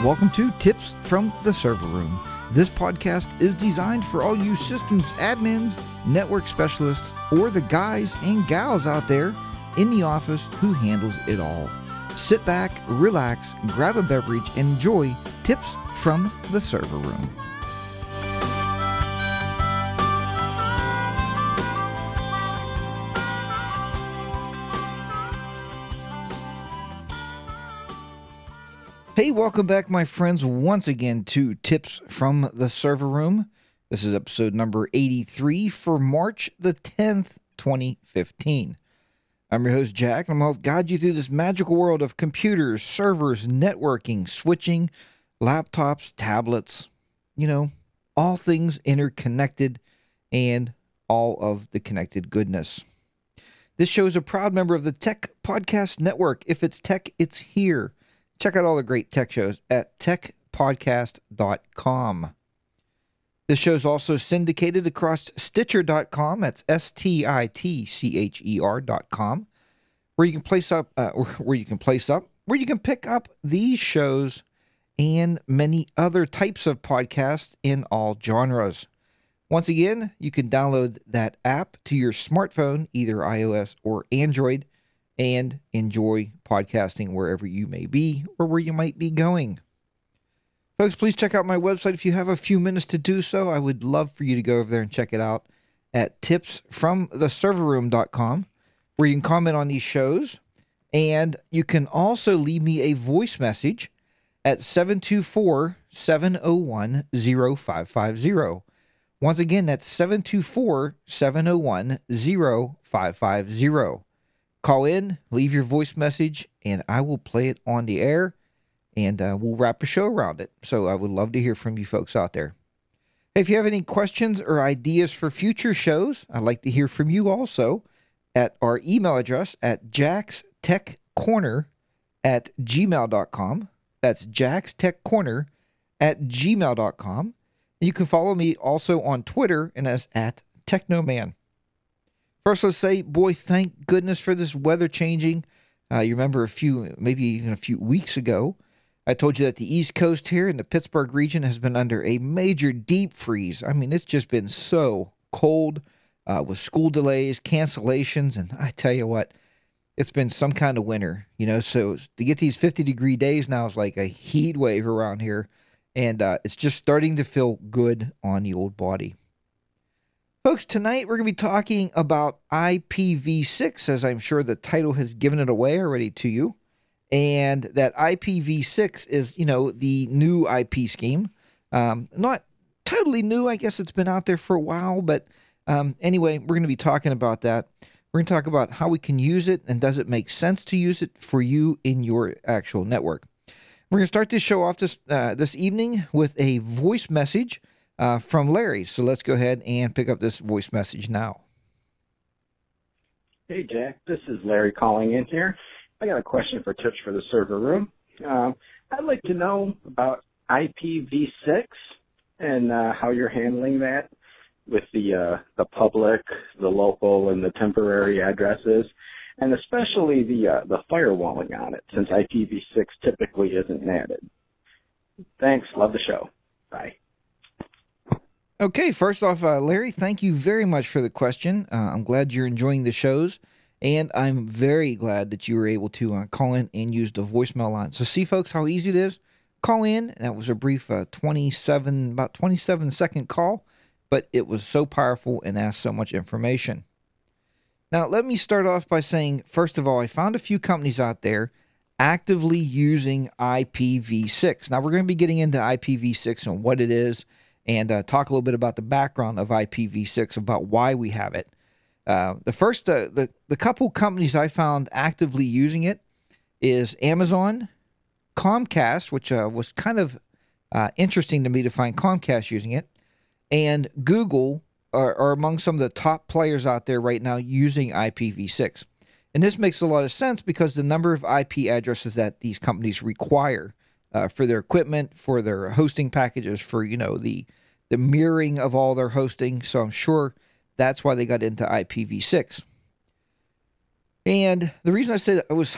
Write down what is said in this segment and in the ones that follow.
welcome to Tips from the Server Room. This podcast is designed for all you systems admins, network specialists, or the guys and gals out there in the office who handles it all. Sit back, relax, grab a beverage, and enjoy Tips from the Server Room. Hey, welcome back, my friends, once again to Tips from the Server Room. This is episode number 83 for March the 10th, 2015. I'm your host, Jack, and I'm going to guide you through this magical world of computers, servers, networking, switching, laptops, tablets, all things interconnected and all of the connected goodness. This show is a proud member of the Tech Podcast Network. If it's tech, it's here. Check out all the great tech shows at techpodcast.com. This show is also syndicated across Stitcher.com. That's STITCHER.com, where you can pick up these shows and many other types of podcasts in all genres. Once again, you can download that app to your smartphone, either iOS or Android, and enjoy podcasting wherever you may be or where you might be going. Folks, please check out my website if you have a few minutes to do so. I would love for you to go over there and check it out at tipsfromtheserverroom.com, where you can comment on these shows, and you can also leave me a voice message at 724-701-0550. Once again, that's 724-701-0550. Call in, leave your voice message, and I will play it on the air, and we'll wrap a show around it. So I would love to hear from you folks out there. If you have any questions or ideas for future shows, I'd like to hear from you also at our email address at jackstechcorner@gmail.com. That's jackstechcorner@gmail.com. You can follow me also on Twitter, and that's at Technoman. First, let's say, boy, thank goodness for this weather changing. You remember maybe even a few weeks ago, I told you that the East Coast here in the Pittsburgh region has been under a major deep freeze. I mean, it's just been so cold with school delays, cancellations, and I tell you what, it's been some kind of winter, So to get these 50-degree days now is like a heat wave around here, and it's just starting to feel good on the old body. Folks, tonight we're going to be talking about IPv6, as I'm sure the title has given it away already to you. And that IPv6 is, the new IP scheme. Not totally new. I guess it's been out there for a while. But anyway, we're going to be talking about that. We're going to talk about how we can use it and does it make sense to use it for you in your actual network. We're going to start this show off this evening with a voice message from Larry. So let's go ahead and pick up this voice message now. Hey, Jack. This is Larry calling in here. I got a question for Tips for the Server Room. I'd like to know about IPv6 and how you're handling that with the public, the local, and the temporary addresses, and especially the firewalling on it, since IPv6 typically isn't added. Thanks. Love the show. Bye. Okay, first off, Larry, thank you very much for the question. I'm glad you're enjoying the shows, and I'm very glad that you were able to call in and use the voicemail line. So see, folks, how easy it is? Call in. That was a brief 27-second call, but it was so powerful and asked so much information. Now, let me start off by saying, first of all, I found a few companies out there actively using IPv6. Now, we're going to be getting into IPv6 and what it is, and talk a little bit about the background of IPv6, about why we have it. The couple companies I found actively using it is Amazon, Comcast, which was kind of interesting to me to find Comcast using it, and Google are among some of the top players out there right now using IPv6. And this makes a lot of sense because the number of IP addresses that these companies require for their equipment, for their hosting packages, for the mirroring of all their hosting. So I'm sure that's why they got into IPv6. And the reason I said I was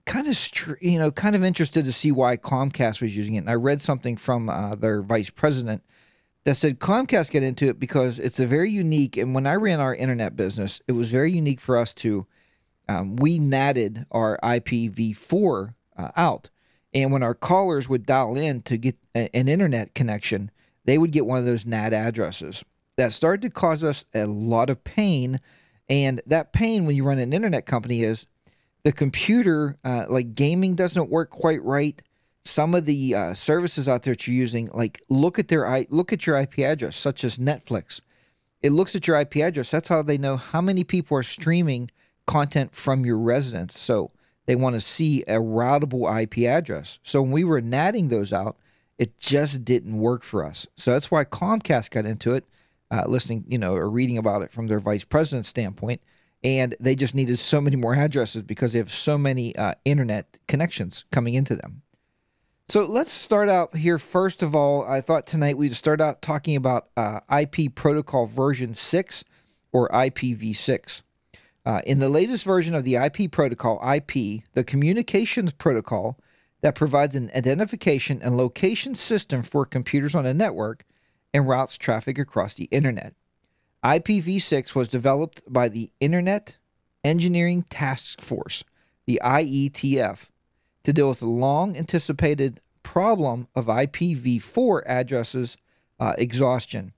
kind of kind of interested to see why Comcast was using it. And I read something from their vice president that said Comcast got into it because it's a very unique. And when I ran our internet business, it was very unique for us to we natted our IPv4 out. And when our callers would dial in to get an internet connection, they would get one of those NAT addresses. That started to cause us a lot of pain. And that pain when you run an internet company is the computer, like gaming doesn't work quite right. Some of the services out there that you're using, like look at your IP address, such as Netflix. It looks at your IP address. That's how they know how many people are streaming content from your residence. So they want to see a routable IP address. So when we were natting those out, it just didn't work for us. So that's why Comcast got into it, listening, or reading about it from their vice president's standpoint. And they just needed so many more addresses because they have so many internet connections coming into them. So let's start out here. First of all, I thought tonight we'd start out talking about IP protocol version 6 or IPv6. In the latest version of the IP protocol, IP, the communications protocol that provides an identification and location system for computers on a network and routes traffic across the internet. IPv6 was developed by the Internet Engineering Task Force, the IETF, to deal with the long-anticipated problem of IPv4 addresses exhaustion.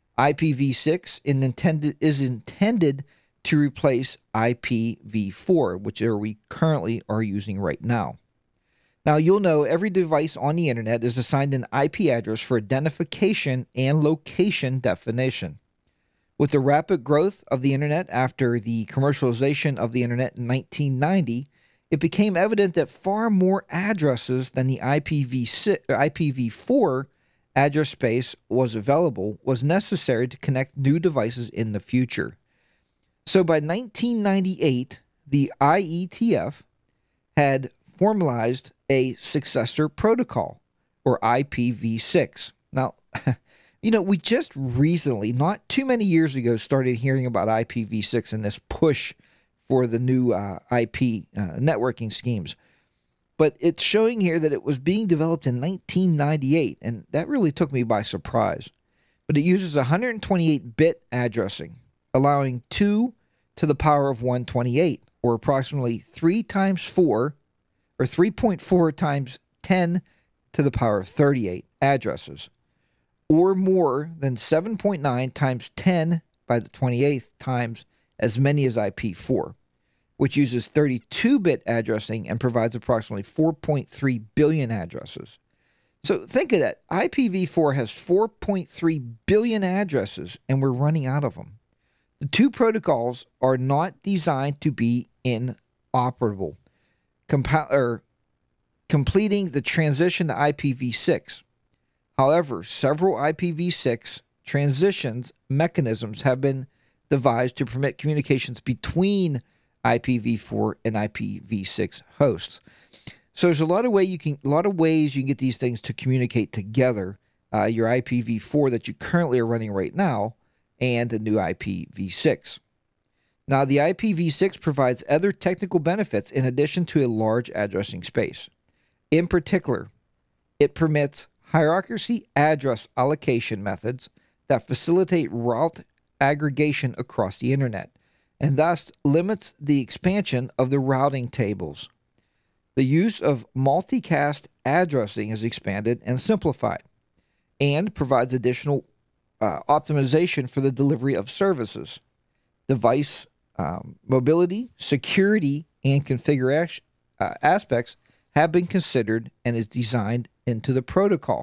IPv6 is intended to replace IPv4, which we currently are using right now. Now, you'll know every device on the internet is assigned an IP address for identification and location definition. With the rapid growth of the internet after the commercialization of the internet in 1990, it became evident that far more addresses than the IPv4 address space was necessary to connect new devices in the future. So by 1998, the IETF had formalized a successor protocol, or IPv6. Now, we just recently, not too many years ago, started hearing about IPv6 and this push for the new IP networking schemes. But it's showing here that it was being developed in 1998, and that really took me by surprise. But it uses 128-bit addressing, allowing 2 to the power of 128, or approximately 3 times 4, or 3.4 times 10 to the power of 38 addresses, or more than 7.9 times 10 by the 28th times as many as IP4, which uses 32-bit addressing and provides approximately 4.3 billion addresses. So think of that. IPv4 has 4.3 billion addresses, and we're running out of them. The two protocols are not designed to be inoperable, completing the transition to IPv6. However, several IPv6 transitions mechanisms have been devised to permit communications between IPv4 and IPv6 hosts. So there's a lot of ways you can get these things to communicate together. Your IPv4 that you currently are running right now, and the new IPv6. Now, the IPv6 provides other technical benefits in addition to a large addressing space. In particular, it permits hierarchy address allocation methods that facilitate route aggregation across the internet, and thus limits the expansion of the routing tables. The use of multicast addressing is expanded and simplified, and provides additional optimization for the delivery of services. Device mobility, security, and configuration aspects have been considered and is designed into the protocol.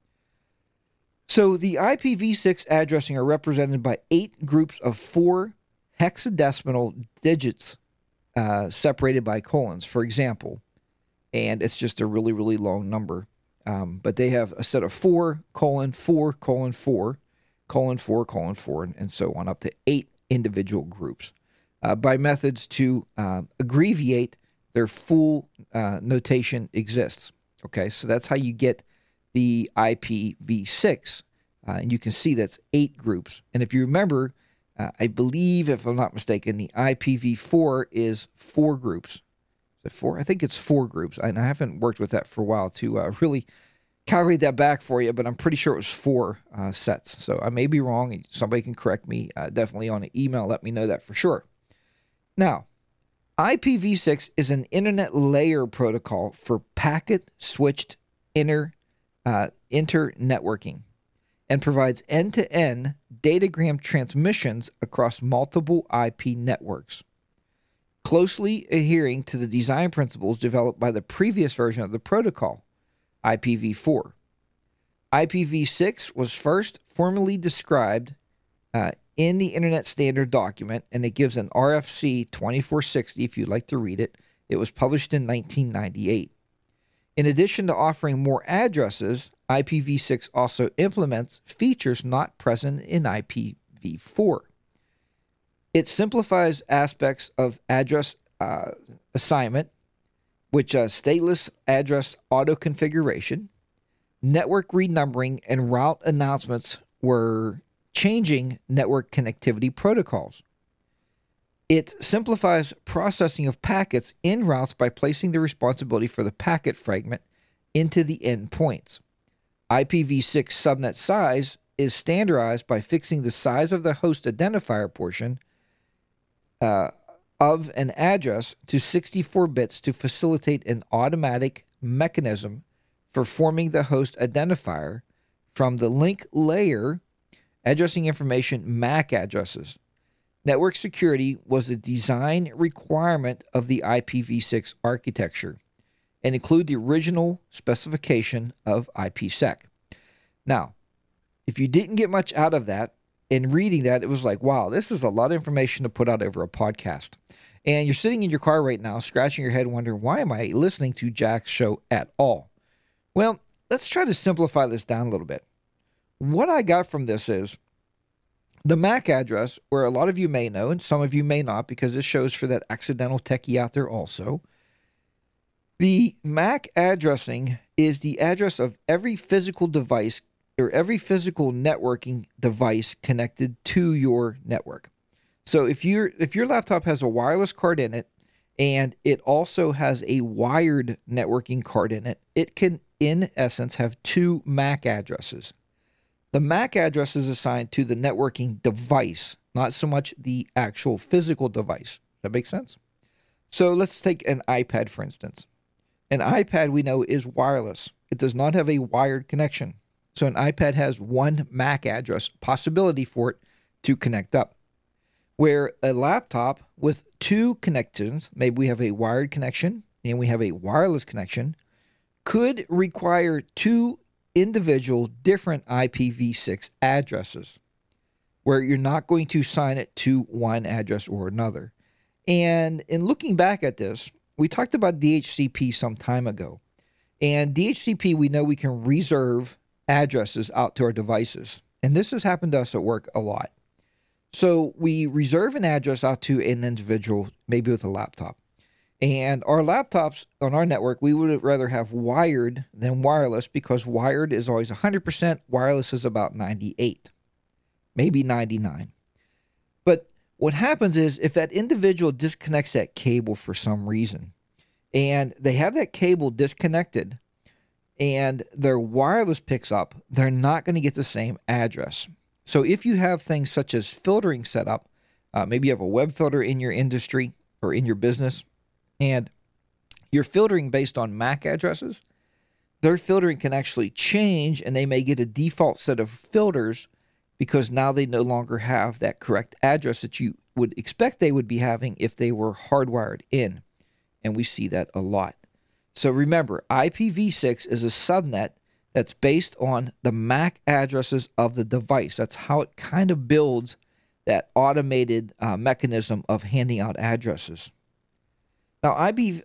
So the IPv6 addressing are represented by 8 groups of 4 hexadecimal digits separated by colons, for example. And it's just a really, really long number. But they have a set of 4:4:4:4, and so on, up to 8 individual groups by methods to abbreviate their full notation exists. Okay, so that's how you get the IPv6. And you can see that's 8 groups. And if you remember, I believe, if I'm not mistaken, the IPv4 is 4 groups. Is it 4? I think it's 4 groups. I haven't worked with that for a while to really calculate that back for you, but I'm pretty sure it was 4 sets. So I may be wrong. Somebody can correct me definitely on an email. Let me know that for sure. Now, IPv6 is an internet layer protocol for packet-switched inter-networking and provides end-to-end datagram transmissions across multiple IP networks, closely adhering to the design principles developed by the previous version of the protocol, IPv4. IPv6 was first formally described in the Internet Standard document, and it gives an RFC 2460 if you'd like to read it. It was published in 1998. In addition to offering more addresses, IPv6 also implements features not present in IPv4. It simplifies aspects of address assignment, which stateless address auto-configuration, network renumbering, and route announcements were changing network connectivity protocols. It simplifies processing of packets in routes by placing the responsibility for the packet fragment into the endpoints. IPv6 subnet size is standardized by fixing the size of the host identifier portion of an address to 64 bits to facilitate an automatic mechanism for forming the host identifier from the link layer addressing information MAC addresses. Network security was a design requirement of the IPv6 architecture and include the original specification of IPsec. Now, if you didn't get much out of that, in reading that, it was like, wow, this is a lot of information to put out over a podcast. And you're sitting in your car right now, scratching your head, wondering, why am I listening to Jack's show at all? Well, let's try to simplify this down a little bit. What I got from this is the MAC address, where a lot of you may know, and some of you may not, because this shows for that accidental techie out there also. The MAC addressing is the address of every physical device or every physical networking device connected to your network. So if your laptop has a wireless card in it and it also has a wired networking card in it, it can, in essence, have 2 MAC addresses. The MAC address is assigned to the networking device, not so much the actual physical device. Does that make sense? So let's take an iPad, for instance. An iPad, we know, is wireless. It does not have a wired connection. So an iPad has 1 MAC address possibility for it to connect up. Where a laptop with 2 connections, maybe we have a wired connection and we have a wireless connection, could require 2 individual different IPv6 addresses, where you're not going to assign it to one address or another. And in looking back at this, we talked about DHCP some time ago. And DHCP, we know we can reserve addresses out to our devices. And this has happened to us at work a lot. So we reserve an address out to an individual, maybe with a laptop. And our laptops on our network, we would rather have wired than wireless, because wired is always 100%, wireless is about 98, maybe 99. But what happens is if that individual disconnects that cable for some reason, and they have that cable disconnected and their wireless picks up, they're not going to get the same address. So if you have things such as filtering set up, maybe you have a web filter in your industry or in your business, and you're filtering based on MAC addresses, their filtering can actually change, and they may get a default set of filters because now they no longer have that correct address that you would expect they would be having if they were hardwired in. And we see that a lot. So remember, IPv6 is a subnet that's based on the MAC addresses of the device. That's how it kind of builds that automated mechanism of handing out addresses. Now,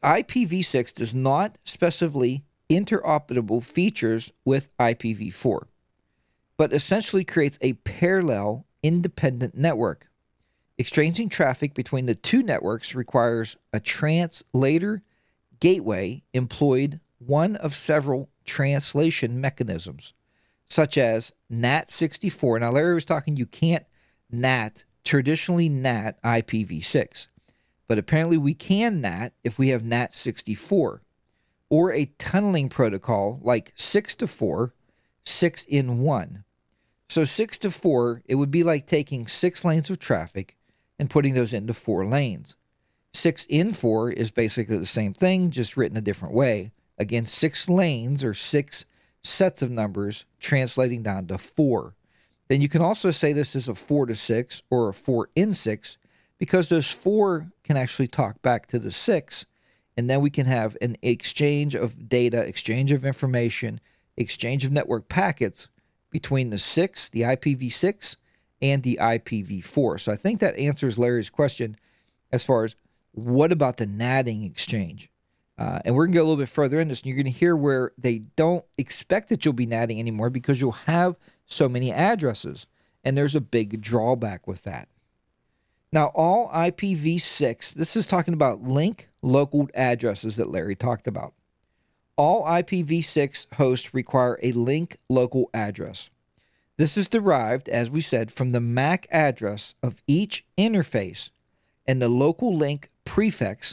IPv6 does not specify interoperable features with IPv4, but essentially creates a parallel, independent network. Exchanging traffic between the 2 networks requires a translator gateway employed one of several translation mechanisms, such as NAT64. Now, Larry was talking, you can't traditionally NAT IPv6. but apparently we can NAT if we have NAT64 or a tunneling protocol like 6 to 4, 6 in 1. So 6 to 4, it would be like taking 6 lanes of traffic and putting those into 4 lanes. 6 in 4 is basically the same thing, just written a different way. Again, 6 lanes or 6 sets of numbers translating down to 4. Then you can also say this is a 4 to 6 or a 4 in 6 because those 4 can actually talk back to the 6, and then we can have an exchange of data, exchange of information, exchange of network packets between the 6, the IPv6, and the IPv4. So I think that answers Larry's question as far as what about the NATing exchange? And we're going to go a little bit further in this, and you're going to hear where they don't expect that you'll be NATing anymore because you'll have so many addresses, and there's a big drawback with that. Now, all IPv6, this is talking about link local addresses that Larry talked about. All IPv6 hosts require a link local address. This is derived, as we said, from the MAC address of each interface and the local link prefix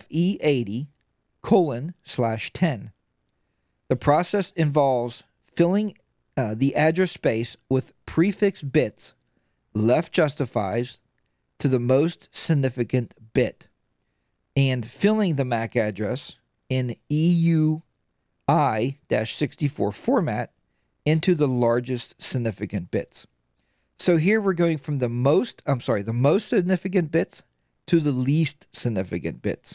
FE80:10. The process involves filling the address space with prefix bits left justifies to the most significant bit and filling the MAC address in EUI-64 format into the largest significant bits. So here we're going from the most significant bits to the least significant bits.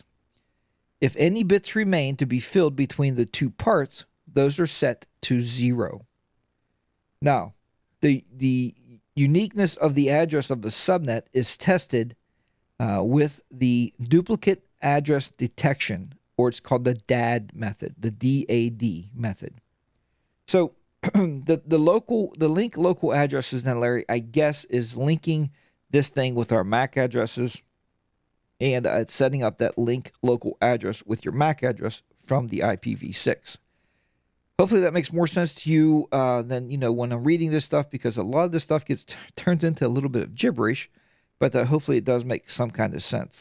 If any bits remain to be filled between the two parts, those are set to 0. Now, the uniqueness of the address of the subnet is tested with the duplicate address detection, or it's called the DAD method, the DAD method. So the link local addresses now, Larry, I guess, is linking this thing with our MAC addresses, and it's setting up that link local address with your MAC address from the IPv6. Hopefully that makes more sense to you than, when I'm reading this stuff, because a lot of this stuff turns into a little bit of gibberish, but hopefully it does make some kind of sense.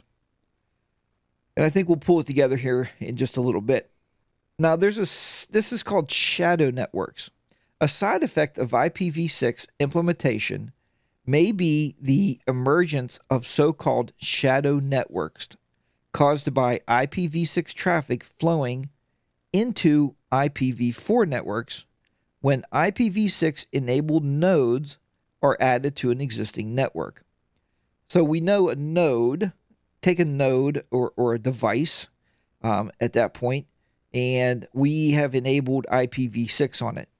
And I think we'll pull it together here in just a little bit. Now, this is called shadow networks. A side effect of IPv6 implementation may be the emergence of so-called shadow networks caused by IPv6 traffic flowing into IPv4 networks when IPv6 enabled nodes are added to an existing network. So we know a node, take a node or a device at that point, and we have enabled IPv6 on it.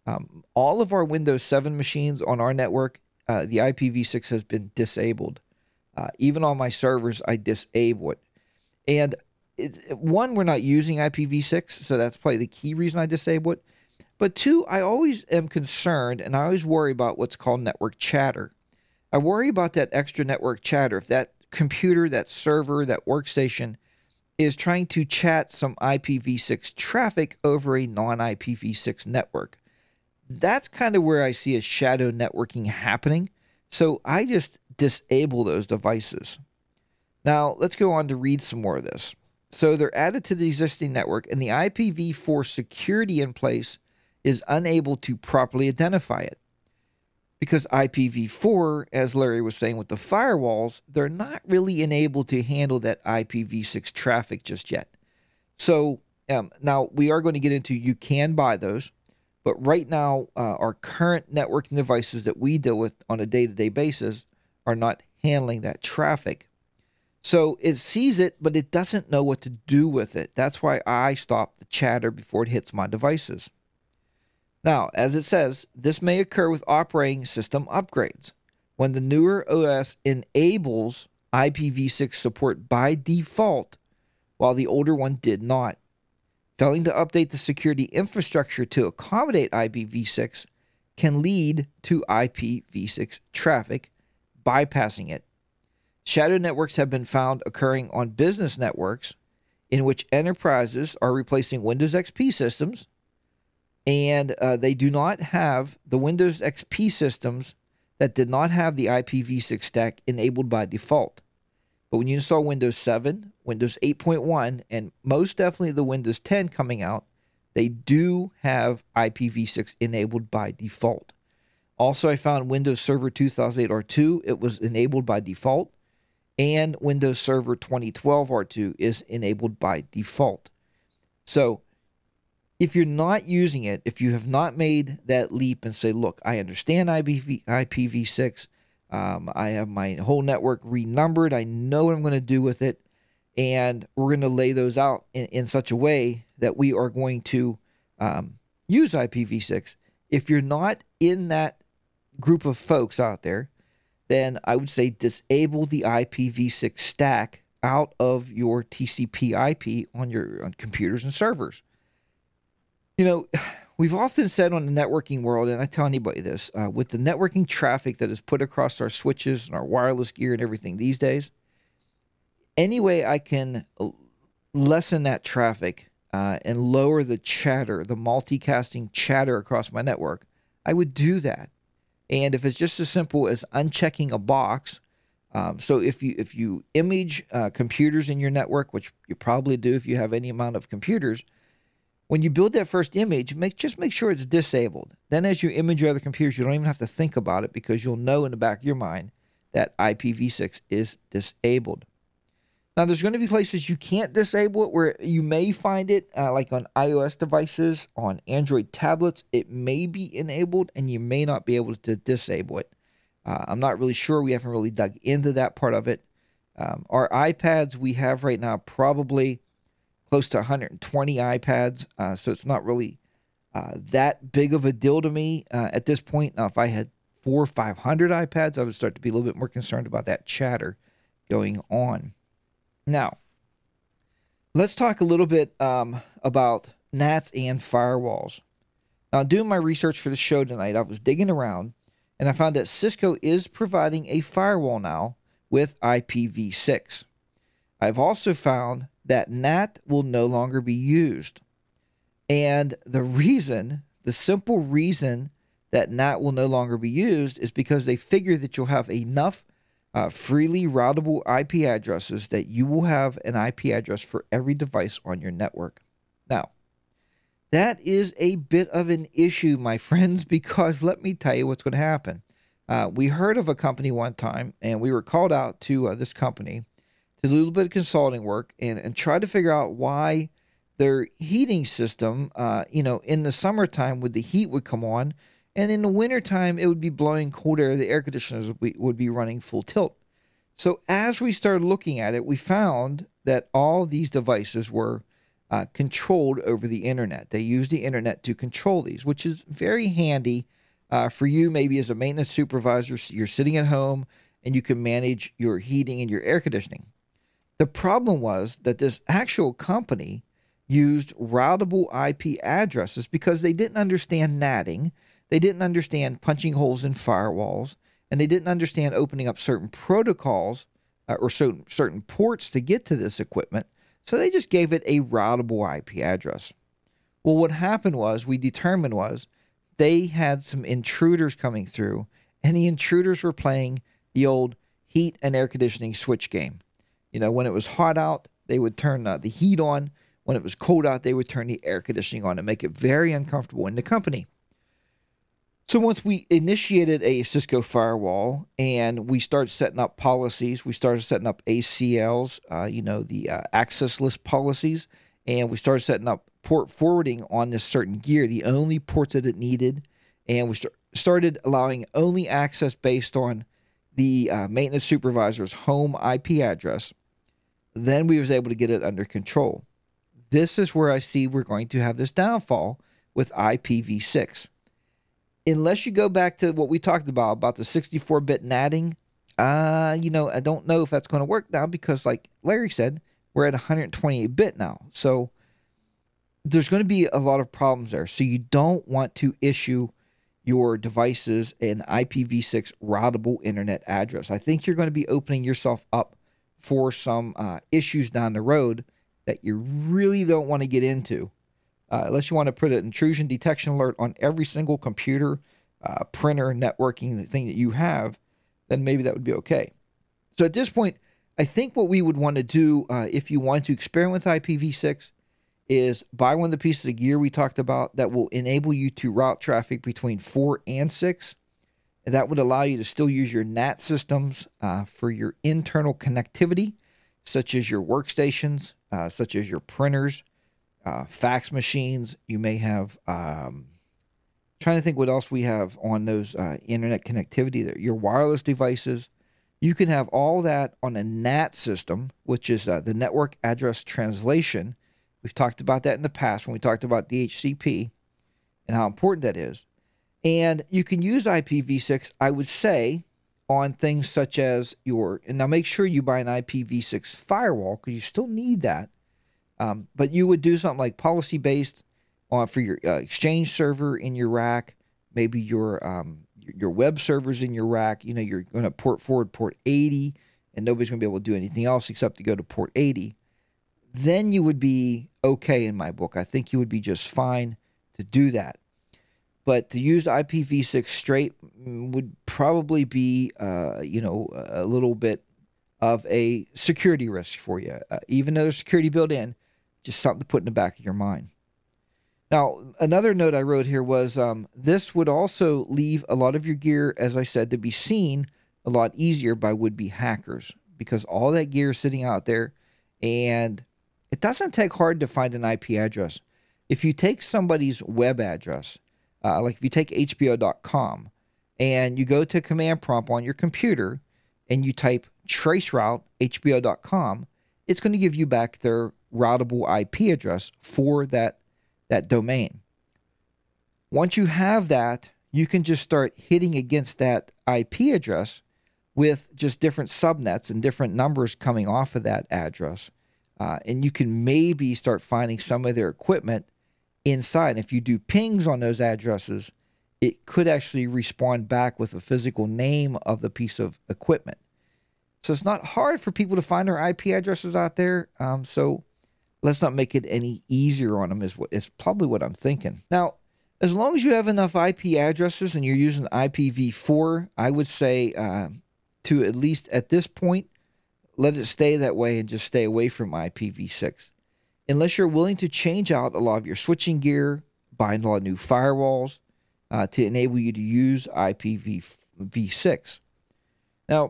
All of our Windows 7 machines on our network, the IPv6 has been disabled. Even on my servers, I disable it. And one, we're not using IPv6, so that's probably the key reason I disable it. But two, I always am concerned, and I always worry about what's called network chatter. I worry about that extra network chatter. If that computer, that server, that workstation is trying to chat some IPv6 traffic over a non-IPv6 network, that's kind of where I see a shadow networking happening. So I just disable those devices. Now, let's go on to read some more of this. So they're added to the existing network, and the IPv4 security in place is unable to properly identify it. Because IPv4, as Larry was saying with the firewalls, they're not really enabled to handle that IPv6 traffic just yet. So now we are going to get into, you can buy those. But right now, our current networking devices that we deal with on a day-to-day basis are not handling that traffic. So it sees it, but it doesn't know what to do with it. That's why I stop the chatter before it hits my devices. Now, as it says, this may occur with operating system upgrades. When the newer OS enables IPv6 support by default, while the older one did not. Failing to update the security infrastructure to accommodate IPv6 can lead to IPv6 traffic bypassing it. Shadow networks have been found occurring on business networks in which enterprises are replacing Windows XP systems, and they do not have the Windows XP systems that did not have the IPv6 stack enabled by default. But when you install Windows 7, Windows 8.1, and most definitely the Windows 10 coming out, they do have IPv6 enabled by default. Also, I found Windows Server 2008 R2, it was enabled by default, and Windows Server 2012 R2 is enabled by default. So if you're not using it, if you have not made that leap and say, look, I understand IPv6, I have my whole network renumbered, I know what I'm going to do with it, and we're going to lay those out in such a way that we are going to use IPv6. If you're not in that group of folks out there, then I would say disable the IPv6 stack out of your TCP IP on your computers and servers. You know, we've often said on the networking world, and I tell anybody this, with the networking traffic that is put across our switches and our wireless gear and everything these days, any way I can lessen that traffic and lower the chatter, the multicasting chatter across my network, I would do that. And if it's just as simple as unchecking a box, so if you image computers in your network, which you probably do if you have any amount of computers, when you build that first image, just make sure it's disabled. Then as you image your other computers, you don't even have to think about it because you'll know in the back of your mind that IPv6 is disabled. Now, there's going to be places you can't disable it where you may find it, like on iOS devices, on Android tablets. It may be enabled and you may not be able to disable it. I'm not really sure. We haven't really dug into that part of it. Our iPads we have right now probably close to 120 iPads, so it's not really that big of a deal to me at this point. Now, if I had 400 or 500 iPads, I would start to be a little bit more concerned about that chatter going on. Now, let's talk a little bit about NATs and firewalls. Now, doing my research for the show tonight, I was digging around, and I found that Cisco is providing a firewall now with IPv6. I've also found that NAT will no longer be used. And the simple reason that NAT will no longer be used is because they figure that you'll have enough freely routable IP addresses that you will have an IP address for every device on your network. Now, that is a bit of an issue, my friends, because let me tell you what's going to happen. We heard of a company one time, and we were called out to this company to do a little bit of consulting work and try to figure out why their heating system, in the summertime the heat would come on, and in the wintertime it would be blowing cold air. The air conditioners would be running full tilt. So as we started looking at it, we found that all these devices were controlled over the internet. They use the internet to control these, which is very handy for you maybe as a maintenance supervisor. You're sitting at home and you can manage your heating and your air conditioning. The problem was that this actual company used routable IP addresses because they didn't understand NATing, they didn't understand punching holes in firewalls, and they didn't understand opening up certain protocols or certain ports to get to this equipment. So they just gave it a routable IP address. Well, what happened was, we determined was, they had some intruders coming through, and the intruders were playing the old heat and air conditioning switch game. When it was hot out, they would turn the heat on. When it was cold out, they would turn the air conditioning on and make it very uncomfortable in the company. So once we initiated a Cisco firewall and we started setting up policies, we started setting up ACLs, the access list policies, and we started setting up port forwarding on this certain gear, the only ports that it needed, and we started allowing only access based on the maintenance supervisor's home IP address. Then we was able to get it under control. This is where I see we're going to have this downfall with IPv6. Unless you go back to what we talked about the 64-bit NATing, I don't know if that's going to work now because, like Larry said, we're at 128-bit now. So there's going to be a lot of problems there. So you don't want to issue your devices an IPv6 routable internet address. I think you're going to be opening yourself up for some issues down the road that you really don't want to get into. Unless you want to put an intrusion detection alert on every single computer, printer, networking thing that you have, then maybe that would be okay. So at this point, I think what we would want to do if you want to experiment with IPv6 is buy one of the pieces of gear we talked about that will enable you to route traffic between 4 and 6. And that would allow you to still use your NAT systems for your internal connectivity, such as your workstations, such as your printers, fax machines. You may have, trying to think what else we have on those internet connectivity, your wireless devices. You can have all that on a NAT system, which is the network address translation. We've talked about that in the past when we talked about DHCP and how important that is. And you can use IPv6, I would say, on things such as and now make sure you buy an IPv6 firewall because you still need that. But you would do something like policy-based for your Exchange server in your rack, maybe your web servers in your rack. You're going to port forward port 80, and nobody's going to be able to do anything else except to go to port 80. Then you would be okay in my book. I think you would be just fine to do that. But to use IPv6 straight would probably be, a little bit of a security risk for you. Even though there's security built in, just something to put in the back of your mind. Now, another note I wrote here was this would also leave a lot of your gear, as I said, to be seen a lot easier by would-be hackers because all that gear is sitting out there, and it doesn't take hard to find an IP address. If you take somebody's web address, like if you take HBO.com and you go to command prompt on your computer and you type traceroute HBO.com, it's going to give you back their routable IP address for that domain. Once you have that, you can just start hitting against that IP address with just different subnets and different numbers coming off of that address. And you can maybe start finding some of their equipment inside. And if you do pings on those addresses, it could actually respond back with a physical name of the piece of equipment. So it's not hard for people to find their IP addresses out there. So let's not make it any easier on them is probably what I'm thinking. Now, as long as you have enough IP addresses and you're using IPv4, I would say to at least at this point, let it stay that way and just stay away from IPv6. Unless you're willing to change out a lot of your switching gear, buy a lot of new firewalls to enable you to use IPv6. Now,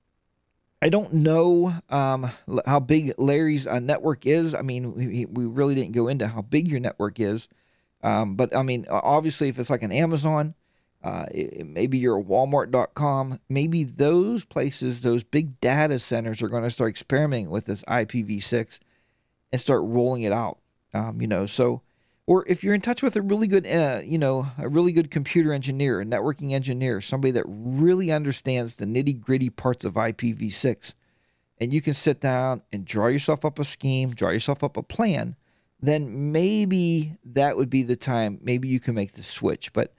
I don't know how big Larry's network is. I mean, we really didn't go into how big your network is. But, I mean, obviously, if it's like an Amazon, maybe you're a Walmart.com, maybe those places, those big data centers are going to start experimenting with this IPv6 and start rolling it out, or if you're in touch with a really good, a really good computer engineer, a networking engineer, somebody that really understands the nitty gritty parts of IPv6, and you can sit down and draw yourself up a scheme, draw yourself up a plan, then maybe that would be the time. Maybe you can make the switch. But,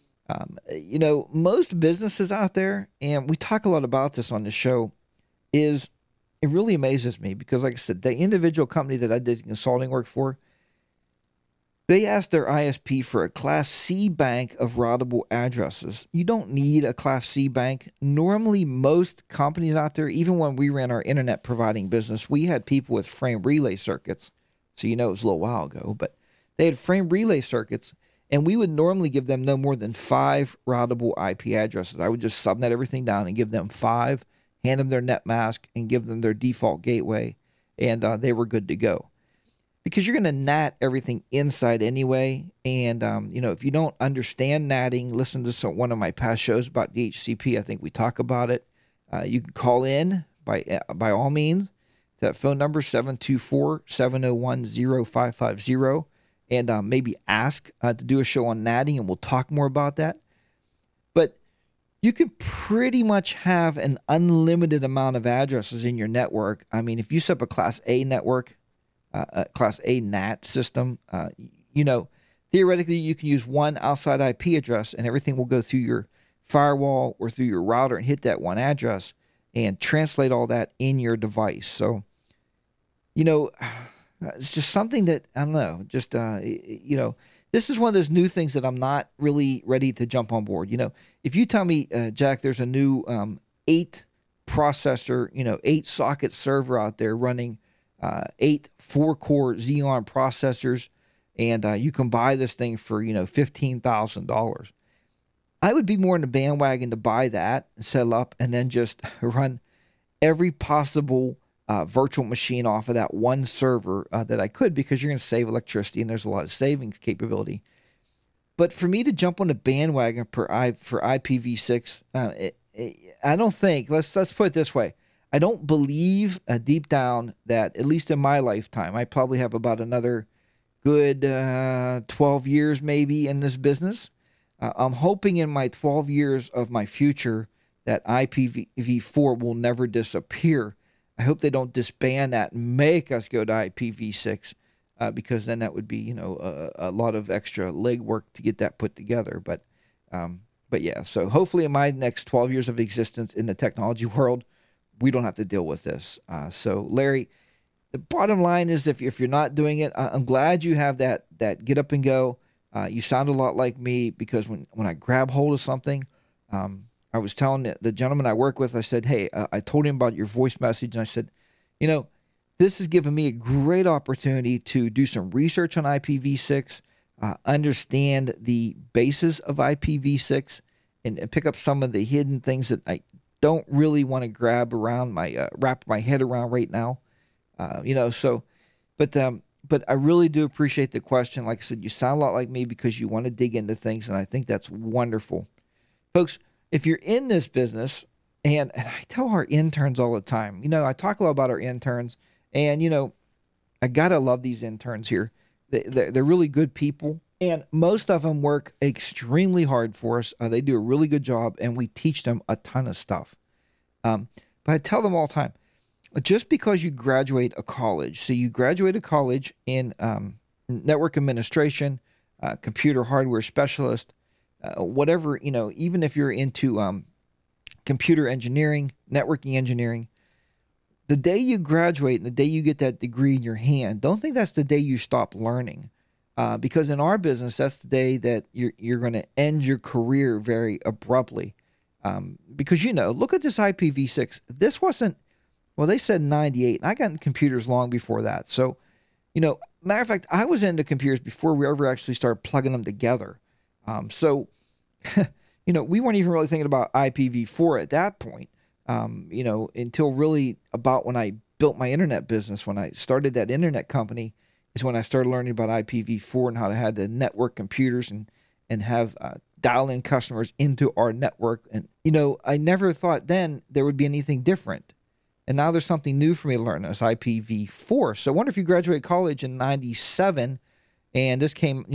most businesses out there, and we talk a lot about this on the show, it really amazes me because, like I said, the individual company that I did consulting work for, they asked their ISP for a Class C bank of routable addresses. You don't need a Class C bank. Normally, most companies out there, even when we ran our internet providing business, we had people with frame relay circuits. So it was a little while ago, but they had frame relay circuits, and we would normally give them no more than 5 routable IP addresses. I would just subnet everything down and give them 5, hand them their net mask, and give them their default gateway, and they were good to go. Because you're going to NAT everything inside anyway, and if you don't understand NATing, listen to one of my past shows about DHCP. I think we talk about it. You can call in by all means. That phone number 724-701-0550, and maybe ask to do a show on NATing, and we'll talk more about that. But you can pretty much have an unlimited amount of addresses in your network. I mean, if you set up a Class A network, a Class A NAT system, theoretically you can use one outside IP address and everything will go through your firewall or through your router and hit that one address and translate all that in your device. So, it's just something that, I don't know, this is one of those new things that I'm not really ready to jump on board. If you tell me, Jack, there's a new 8 processor, 8-socket server out there running 8 4-core Xeon processors, and you can buy this thing for, $15,000. I would be more in the bandwagon to buy that and settle up and then just run every possible virtual machine off of that one server that I could, because you're going to save electricity and there's a lot of savings capability. But for me to jump on the bandwagon for IPv6, I don't think, let's put it this way. I don't believe deep down that, at least in my lifetime, I probably have about another good 12 years maybe in this business. I'm hoping in my 12 years of my future that IPv4 will never disappear. I hope they don't disband that and make us go to IPv6, because then that would be, a lot of extra legwork to get that put together. But yeah, so hopefully in my next 12 years of existence in the technology world, we don't have to deal with this. So Larry, the bottom line is, if you're not doing it, I'm glad you have that get up and go. You sound a lot like me, because when I grab hold of something, I was telling the gentleman I work with, I said, hey, I told him about your voice message, and I said, this has given me a great opportunity to do some research on IPv6, understand the basis of IPv6, and pick up some of the hidden things that I don't really want to grab around wrap my head around right now. But I really do appreciate the question. Like I said, you sound a lot like me because you want to dig into things, and I think that's wonderful. Folks, if you're in this business, and I tell our interns all the time, I talk a lot about our interns, and, I got to love these interns here. They're really good people, and most of them work extremely hard for us. They do a really good job, and we teach them a ton of stuff. But I tell them all the time, just because you graduate a college, so you graduate a college in network administration, computer hardware specialist, whatever, even if you're into computer engineering, networking engineering, the day you graduate and the day you get that degree in your hand, don't think that's the day you stop learning. Because in our business, that's the day that you're going to end your career very abruptly. Because, look at this IPv6. This wasn't, well, they said 98, and I got in computers long before that. So, matter of fact, I was into computers before we ever actually started plugging them together. So, we weren't even really thinking about IPv4 at that point, until really about when I built my internet business. When I started that internet company is when I started learning about IPv4 and how to have to network computers and have dial-in customers into our network. And, I never thought then there would be anything different. And now there's something new for me to learn. It's IPv4. So I wonder if you graduate college in 97 and this came,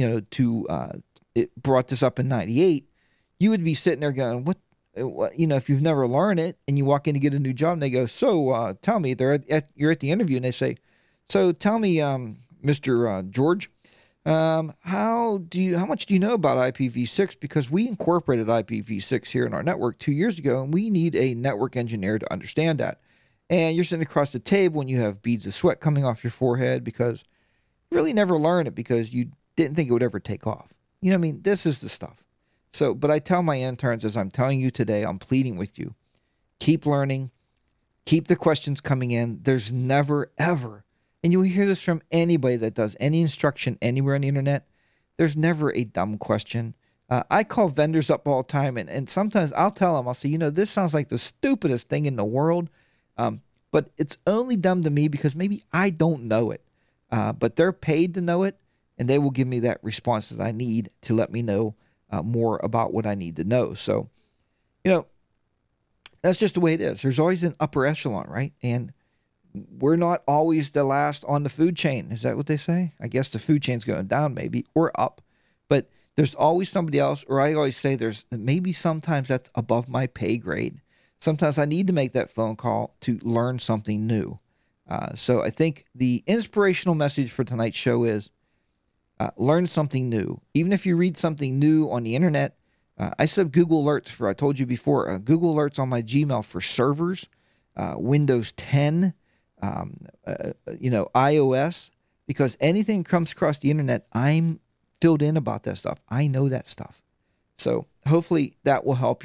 it brought this up in 98, you would be sitting there going, what, if you've never learned it and you walk in to get a new job and they go, so tell me, you're at the interview and they say, so tell me, Mr. George, how much do you know about IPv6? Because we incorporated IPv6 here in our network 2 years ago, and we need a network engineer to understand that. And you're sitting across the table and you have beads of sweat coming off your forehead because you really never learned it because you didn't think it would ever take off. This is the stuff. So, but I tell my interns, as I'm telling you today, I'm pleading with you, keep learning, keep the questions coming in. There's never, ever, and you'll hear this from anybody that does any instruction anywhere on the internet, there's never a dumb question. I call vendors up all the time, and sometimes I'll tell them, I'll say, this sounds like the stupidest thing in the world, but it's only dumb to me because maybe I don't know it. But they're paid to know it, and they will give me that response that I need to let me know more about what I need to know. So, that's just the way it is. There's always an upper echelon, right? And we're not always the last on the food chain. Is that what they say? I guess the food chain's going down maybe, or up. But there's always somebody else, or I always say maybe sometimes that's above my pay grade. Sometimes I need to make that phone call to learn something new. So I think the inspirational message for tonight's show is learn something new. Even if you read something new on the internet, I set up Google Alerts I told you before, Google Alerts on my Gmail for servers, Windows 10, iOS, because anything comes across the internet, I'm filled in about that stuff. I know that stuff. So hopefully that will help you.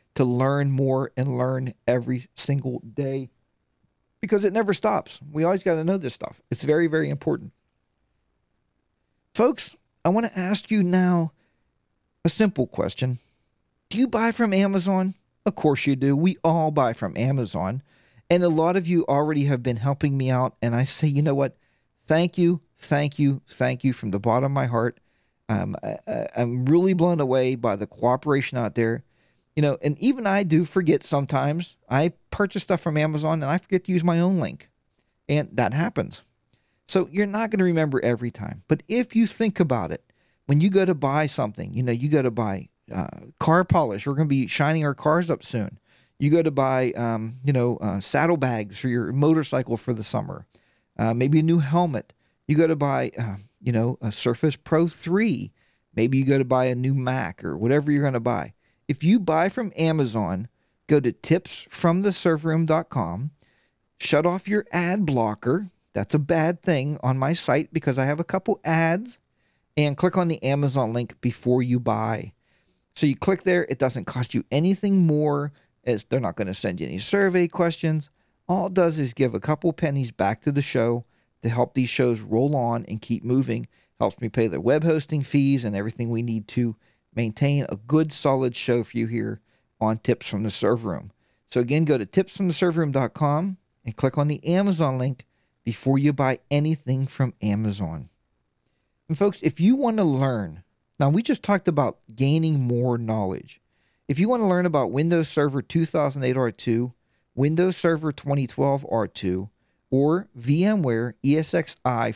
to learn more and learn every single day, because it never stops. We always got to know this stuff. It's very, very important. Folks, I want to ask you now a simple question. Do you buy from Amazon? Of course you do. We all buy from Amazon. And a lot of you already have been helping me out. And I say, you know what? Thank you, thank you, thank you from the bottom of my heart. I'm really blown away by the cooperation out there. You know, and even I do forget sometimes. I purchase stuff from Amazon and I forget to use my own link. And that happens. So you're not going to remember every time. But if you think about it, when you go to buy something, you know, you go to buy car polish. We're going to be shining our cars up soon. You go to buy, saddlebags for your motorcycle for the summer. Maybe a new helmet. You go to buy, a Surface Pro 3. Maybe you go to buy a new Mac or whatever you're going to buy. If you buy from Amazon, go to tipsfromtheserverroom.com, shut off your ad blocker. That's a bad thing on my site because I have a couple ads, and click on the Amazon link before you buy. So you click there. It doesn't cost you anything more, as they're not going to send you any survey questions. All it does is give a couple pennies back to the show to help these shows roll on and keep moving. Helps me pay the web hosting fees and everything we need to maintain a good, solid show for you here on Tips from the Server Room. So again, go to tipsfromtheserverroom.com and click on the Amazon link before you buy anything from Amazon. And folks, if you want to learn, now we just talked about gaining more knowledge. If you want to learn about Windows Server 2008 R2, Windows Server 2012 R2, or VMware ESXi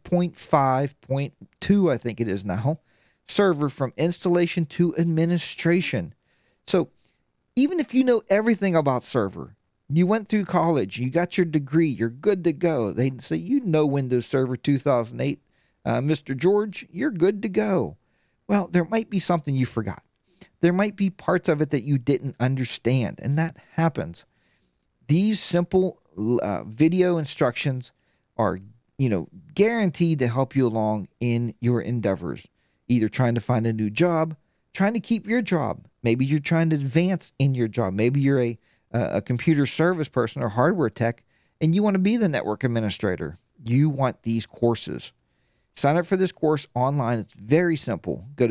5.5.2, I think it is now, server from installation to administration. So even if you know everything about server, you went through college, you got your degree, you're good to go. They say, you know Windows Server 2008, Mr. George, you're good to go. Well, there might be something you forgot. There might be parts of it that you didn't understand, and that happens. These simple video instructions are, guaranteed to help you along in your endeavors. Either trying to find a new job, trying to keep your job. Maybe you're trying to advance in your job. Maybe you're a computer service person or hardware tech, and you want to be the network administrator. You want these courses. Sign up for this course online. It's very simple. Go to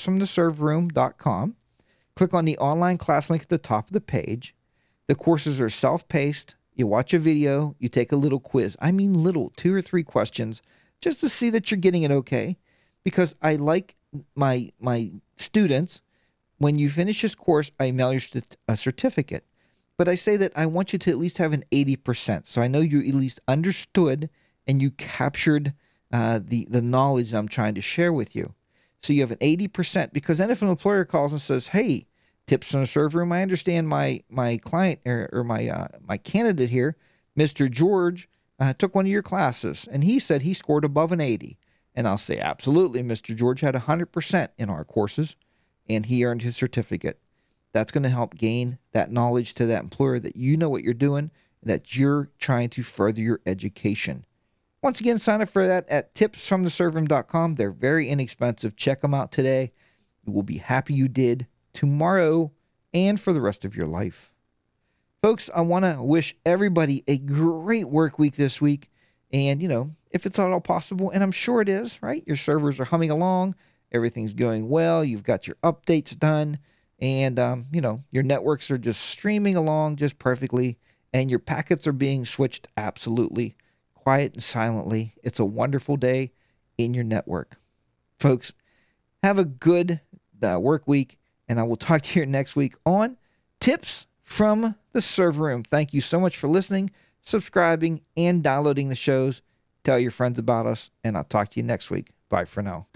tipsfromtheserverroom.com. Click on the online class link at the top of the page. The courses are self-paced. You watch a video. You take a little quiz. I mean little, 2 or 3 questions, just to see that you're getting it okay. Because I like my students, when you finish this course, I mail you a certificate. But I say that I want you to at least have an 80%. So I know you at least understood and you captured the knowledge I'm trying to share with you. So you have an 80%, because then if an employer calls and says, hey, Tips from the Server Room, I understand my client or my candidate here, Mr. George, took one of your classes and he said he scored above an 80. And I'll say, absolutely, Mr. George had 100% in our courses and he earned his certificate. That's going to help gain that knowledge to that employer that you know what you're doing, and that you're trying to further your education. Once again, sign up for that at tipsfromtheserverroom.com. They're very inexpensive. Check them out today. You will be happy you did, tomorrow and for the rest of your life. Folks, I want to wish everybody a great work week this week. And, if it's at all possible, and I'm sure it is, right? Your servers are humming along. Everything's going well. You've got your updates done. And, your networks are just streaming along just perfectly. And your packets are being switched absolutely quiet and silently. It's a wonderful day in your network. Folks, have a good work week. And I will talk to you next week on Tips from the Server Room. Thank you so much for listening, subscribing, and downloading the shows. Tell your friends about us, and I'll talk to you next week. Bye for now.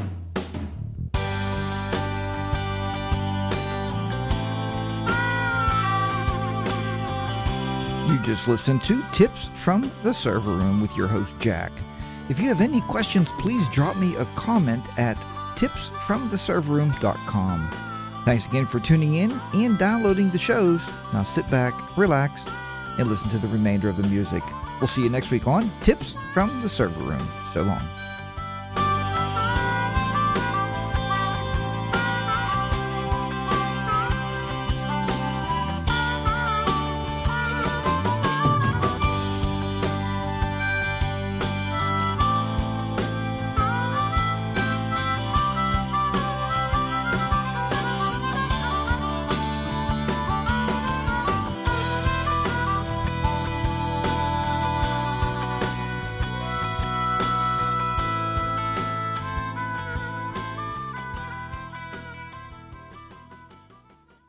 You just listened to Tips from the Server Room with your host, Jack. If you have any questions, please drop me a comment at tipsfromtheserverroom.com. Thanks again for tuning in and downloading the shows. Now sit back, relax, and listen to the remainder of the music. We'll see you next week on Tips from the Server Room. So long.